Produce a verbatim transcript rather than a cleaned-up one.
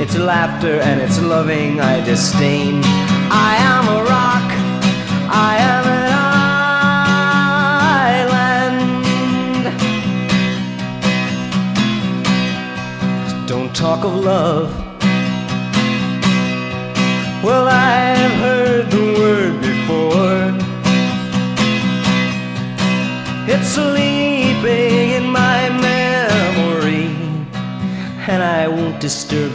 It's laughter and it's loving I disdain. I am a rock, I am an island. Don't talk of love. Well, I've heard the word before. It's sleeping in my memory, and I won't disturb